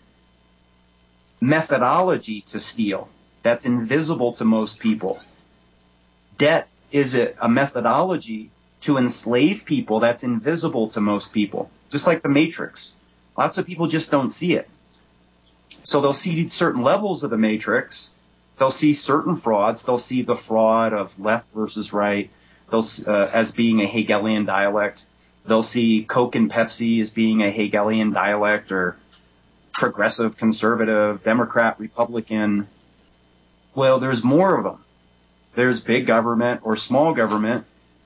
S2: methodology to steal that's invisible to most people. Debt is a, a methodology to enslave people that's invisible to most people. Just like the Matrix. Lots of people just don't see it. So they'll see certain levels of the Matrix. They'll see certain frauds. They'll see the fraud of left versus right they'll, uh, as being a Hegelian dialect. They'll see Coke and Pepsi as being a Hegelian dialect, or progressive, conservative, Democrat, Republican. Well, there's more of them. There's big government or small government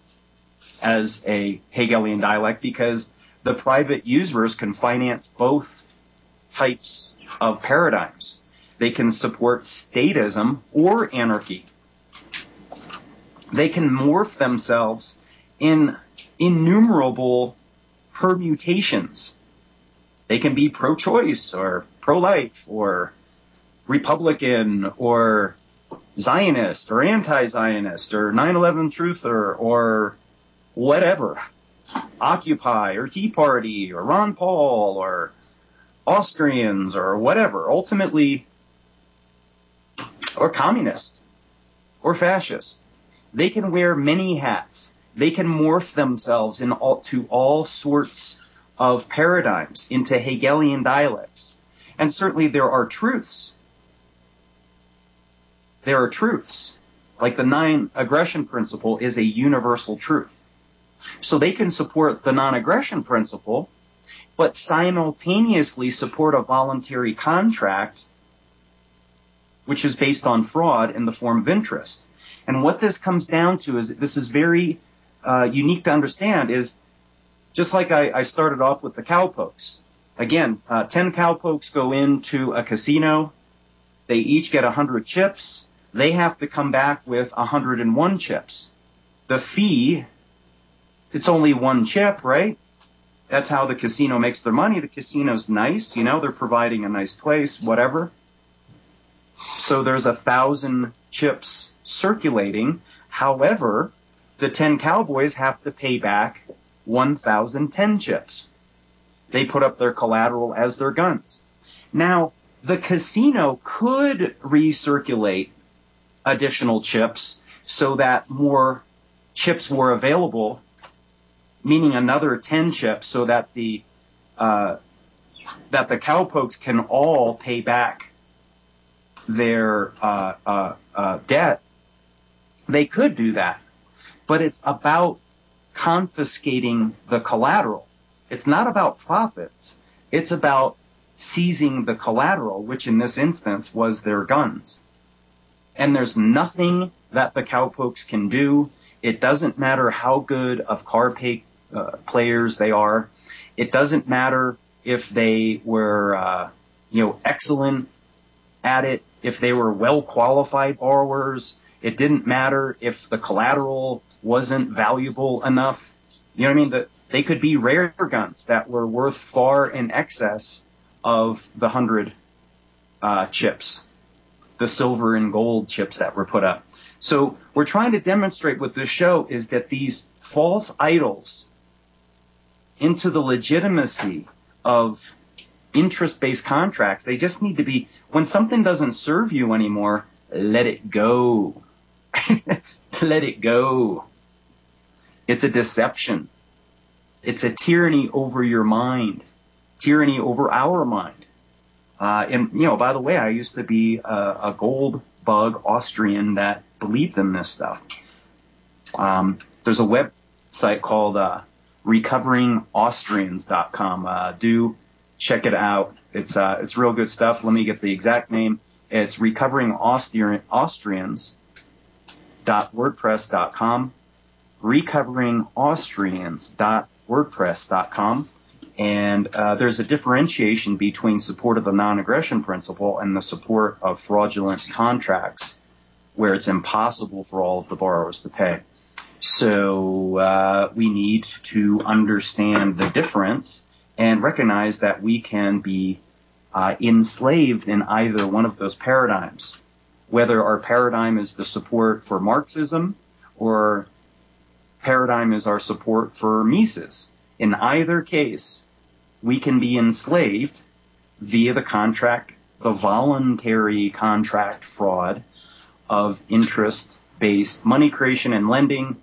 S2: as a Hegelian dialect, because the private users can finance both types of paradigms. They can support statism or anarchy. They can morph themselves in innumerable permutations. They can be pro-choice or pro-life or Republican or Zionist or anti-Zionist or nine eleven truther or whatever. Occupy or Tea Party or Ron Paul or Austrians or whatever. Ultimately, or communist or fascist. They can wear many hats. They can morph themselves in all, to all sorts of paradigms, into Hegelian dialects. And certainly there are truths there are truths. Like the non-aggression principle is a universal truth. So they can support the non-aggression principle, but simultaneously support a voluntary contract which is based on fraud in the form of interest. And what this comes down to is, this is very uh, unique to understand, is just like I, I started off with the cowpokes. Again, uh, ten cowpokes go into a casino. They each get one hundred chips. They have to come back with one hundred one chips. The fee, it's only one chip, right? That's how the casino makes their money. The casino's nice, you know, they're providing a nice place, whatever. So there's a thousand chips circulating. However, the ten cowboys have to pay back one thousand ten chips. They put up their collateral as their guns. Now, the casino could recirculate additional chips so that more chips were available, meaning another ten chips, so that the uh, that the cowpokes can all pay back their uh, uh, uh, debt. They could do that, but it's about confiscating the collateral. It's not about profits. It's about seizing the collateral, which in this instance was their guns. And there's nothing that the cowpokes can do. It doesn't matter how good of card pay, uh, players they are. It doesn't matter if they were, uh, you know, excellent at it, if they were well-qualified borrowers. It didn't matter if the collateral wasn't valuable enough. You know what I mean? That they could be rare guns that were worth far in excess of the hundred uh, chips, the silver and gold chips that were put up. So we're trying to demonstrate with this show is that these false idols into the legitimacy of interest-based contracts, they just need to be, when something doesn't serve you anymore, let it go. Let it go. It's a deception. It's a tyranny over your mind, tyranny over our mind. Uh, and, you know, by the way, I used to be a, a gold bug Austrian that believed in this stuff. Um, there's a website called uh, recovering austrians dot com. Uh, do check it out. It's uh, it's real good stuff. Let me get the exact name. It's recovering austrians dot wordpress dot com. recovering austrians dot wordpress dot com. And uh, there's a differentiation between support of the non-aggression principle and the support of fraudulent contracts where it's impossible for all of the borrowers to pay. So uh, we need to understand the difference and recognize that we can be uh, enslaved in either one of those paradigms, whether our paradigm is the support for Marxism or paradigm is our support for Mises. In either case, we can be enslaved via the contract, the voluntary contract fraud of interest-based money creation and lending,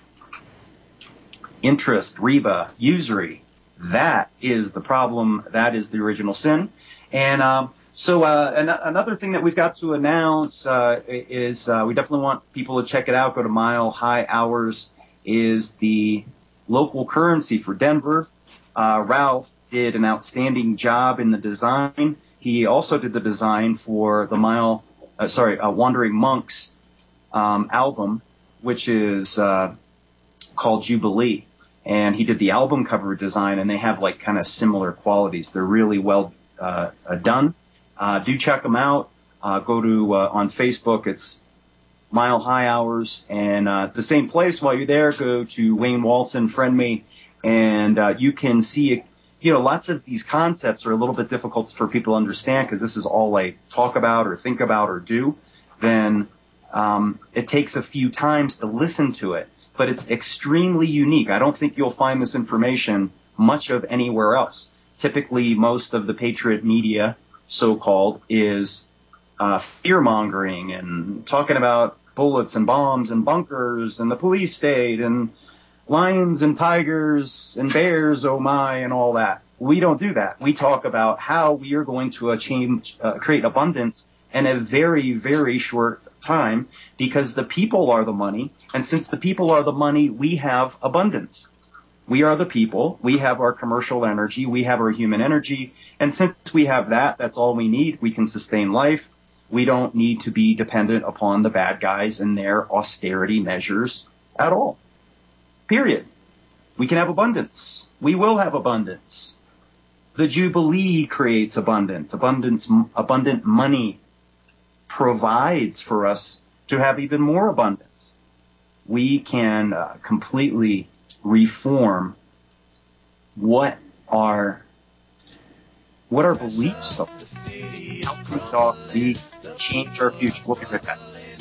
S2: interest, riba, usury. That is the problem. That is the original sin. And um, so uh, an- another thing that we've got to announce uh, is uh, we definitely want people to check it out. Go to Mile High Hours. Is the local currency for Denver. Uh, Ralph did an outstanding job in the design. He also did the design for the Mile, uh, sorry, uh, Wandering Monks um, album, which is uh, called Jubilee. And he did the album cover design, and they have like kind of similar qualities. They're really well uh, uh, done. Uh, do check them out. Uh, go to uh, on Facebook. It's Mile High Hours, and uh, the same place. While you're there, go to Wayne Walton, friend me, and uh, you can see, you know, lots of these concepts are a little bit difficult for people to understand because this is all I talk about or think about or do. Then um, it takes a few times to listen to it, but it's extremely unique. I don't think you'll find this information much of anywhere else. Typically, most of the patriot media, so-called, is uh, fear-mongering and talking about bullets and bombs and bunkers and the police state and lions and tigers and bears, oh my, and all that. We don't do that. We talk about how we are going to change, uh, create abundance in a very, very short time because the people are the money. And since the people are the money, we have abundance. We are the people. We have our commercial energy. We have our human energy. And since we have that, that's all we need. We can sustain life. We don't need to be dependent upon the bad guys and their austerity measures at all. Period. We can have abundance. We will have abundance. The Jubilee creates abundance. Abundance, abundant money provides for us to have even more abundance. We can uh, completely reform what our what our beliefs are. How could we change our future? We'll be right back.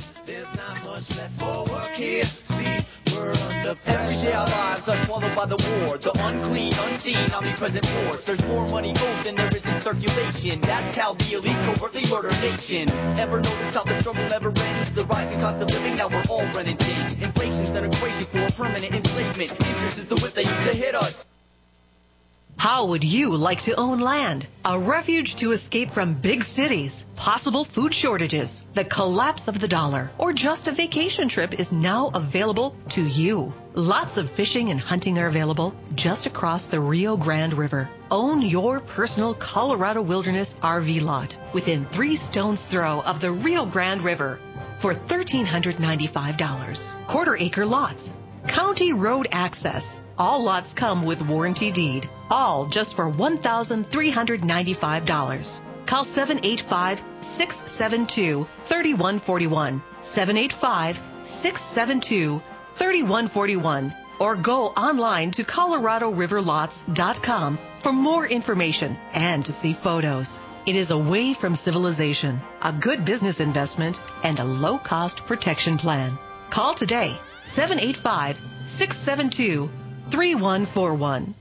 S3: Every day our lives are swallowed by the war. The unclean, unseen, omnipresent force. There's more money gold than there is in circulation. That's how the elite covertly murder nation. Ever notice how the struggle never ends? The rising cost of living, now we're all running things. Inflation's an equation for permanent enslavement. Interest is the whip they used to hit us.
S12: How would you like to own land? A refuge to escape from big cities, possible food shortages, the collapse of the dollar, or just a vacation trip is now available to you. Lots of fishing and hunting are available just across the Rio Grande River. Own your personal Colorado Wilderness R V lot within three stones throw of the Rio Grande River for one thousand three hundred ninety-five dollars. Quarter acre lots, county road access. All lots come with warranty deed. All just for one thousand three hundred ninety-five dollars. Call seven eight five, six seven two, three one four one, seven eight five, six seven two, three one four one, or go online to colorado river lots dot com for more information and to see photos. It is away from civilization, a good business investment, and a low-cost protection plan. Call today, seven eight five, six seven two, three one four one.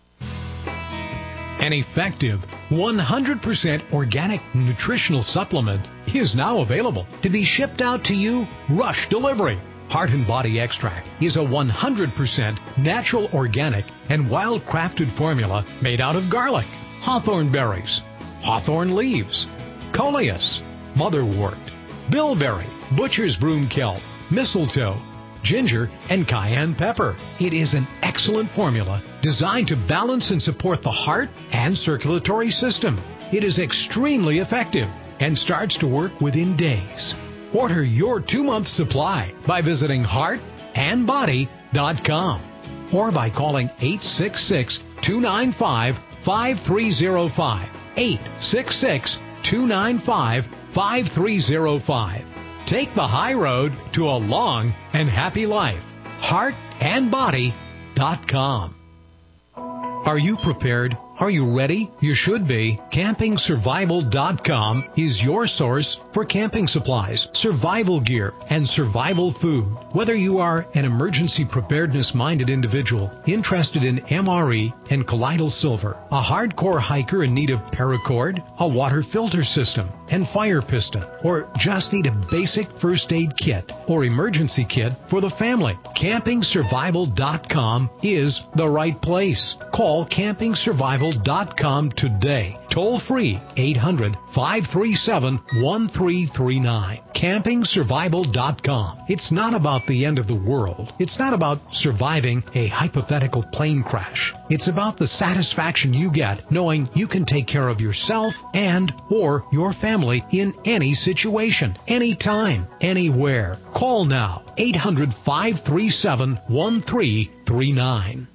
S13: An effective one hundred percent organic nutritional supplement is now available to be shipped out to you rush delivery. Heart and Body Extract is a one hundred percent natural, organic, and wild-crafted formula made out of garlic, hawthorn berries, hawthorn leaves, coleus, motherwort, bilberry, butcher's broom kelp, mistletoe, ginger, and cayenne pepper. It is an excellent formula designed to balance and support the heart and circulatory system. It is extremely effective and starts to work within days. Order your two-month supply by visiting heart and body dot com or by calling eight six six, two nine five, five three zero five, eight six six, two nine five, five three zero five. Take the high road to a long and happy life. heart and body dot com. Are you prepared? Are you ready? You should be. camping survival dot com is your source for camping supplies, survival gear, and survival food. Whether you are an emergency preparedness-minded individual interested in M R E and colloidal silver, a hardcore hiker in need of paracord, a water filter system, and fire piston, or just need a basic first aid kit or emergency kit for the family, camping survival dot com is the right place. Call camping survival dot com today. Toll free eight hundred, five three seven, one three three nine. camping survival dot com. It's not about the end of the world. It's not about surviving a hypothetical plane crash. It's about the satisfaction you get knowing you can take care of yourself and or your family in any situation, anytime, anywhere. Call now. eight hundred, five three seven, one three three nine.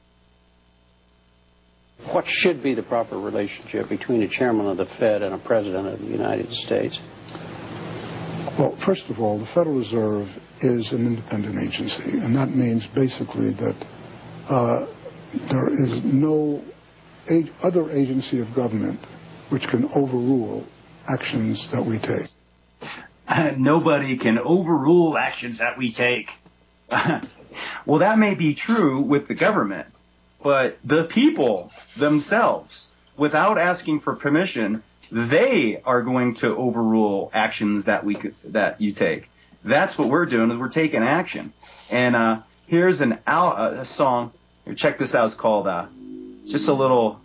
S14: What should be the proper relationship between a chairman of the Fed and a president of the United States?
S15: Well, first of all, the Federal Reserve is an independent agency, and that means basically that uh, there is no ag- other agency of government which can overrule actions that we take.
S2: Uh, nobody can overrule actions that we take. Well, that may be true with the government. But the people themselves, without asking for permission, they are going to overrule actions that we could, that you take. That's what we're doing, is we're taking action. And uh, here's an al- a song. Here, check this out. It's called, uh, it's just a little,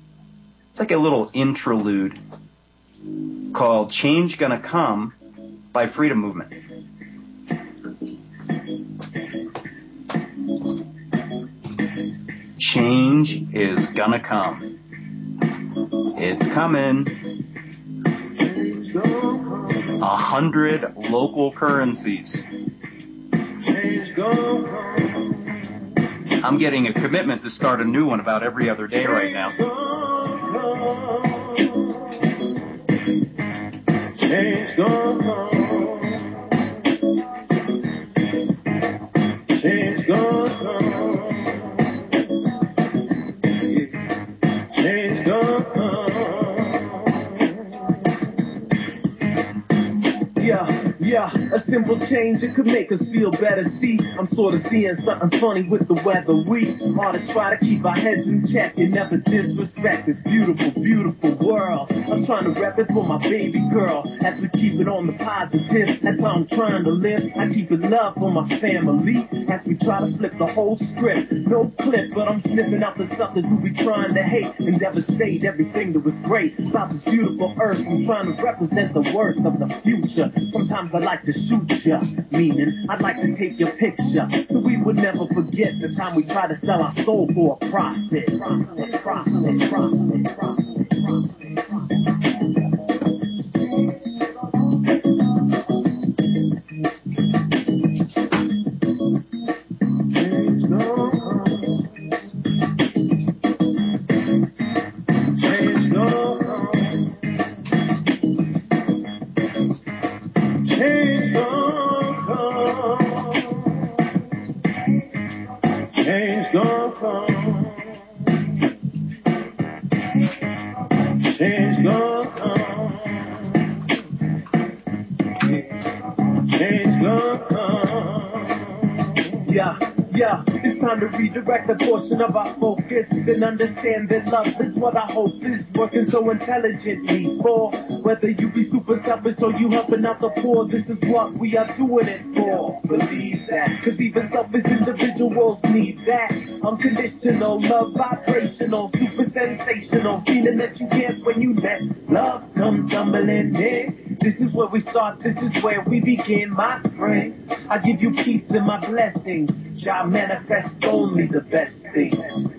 S2: it's like a little interlude called Change Gonna Come by Freedom Movement. Change is gonna come. It's coming. A hundred local currencies. I'm getting a commitment to start a new one about every other day right now. Change gonna come. Change gonna come. Change gonna come. Yeah, yeah, a simple change, it could make us feel better. See, I'm sort of seeing something funny with the weather. We ought to try to keep our heads in check and never disrespect this beautiful, beautiful world. I'm trying to rep it for my baby girl as we keep it on the positive. That's how I'm trying to live. I keep it love for my family as we try to flip the whole script. No clip, but I'm sniffing out the suckers who be trying to hate and devastate everything that was great about this beautiful earth. I'm trying to represent the worth of the future. Sometimes I like to shoot ya, meaning I'd like to take your picture so we would never forget the time we tried to sell our soul for a profit. Profit, profit, profit, profit, profit. To redirect a portion of our focus and understand that love is what our hope is, working so intelligently for. Whether you be super selfish or you helping out the poor, this is what we are doing it for. Believe that, cause even selfish individuals need that unconditional love, vibrational, super sensational feeling that you get when you let love come tumbling in. This is where we start, this is where we begin, my friend. I give you peace and my blessings. Jah manifest only the best things.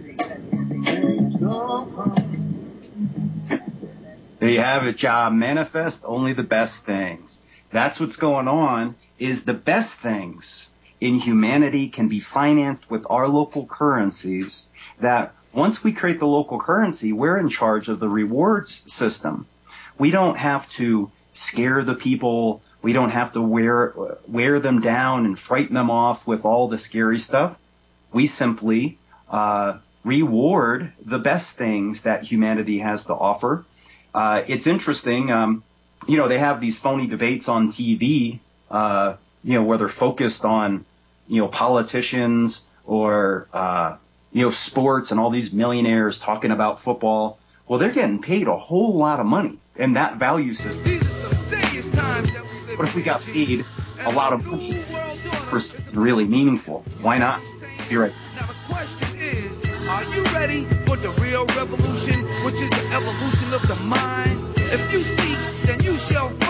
S2: There you have it, Jah manifest only the best things. That's what's going on, is the best things in humanity can be financed with our local currencies, that once we create the local currency, we're in charge of the rewards system. We don't have to scare the people. We don't have to wear wear them down and frighten them off with all the scary stuff. We simply uh, reward the best things that humanity has to offer. Uh, it's interesting, um, you know, they have these phony debates on T V, uh, you know, where they're focused on, you know, politicians or, uh, you know, sports and all these millionaires talking about football. Well, they're getting paid a whole lot of money in that value system. What if we got paid a lot of money for something really meaningful? Why not? You're right.
S3: Now the question is, are you ready for the real revolution, which is the evolution of the mind? If you seek, then you shall find.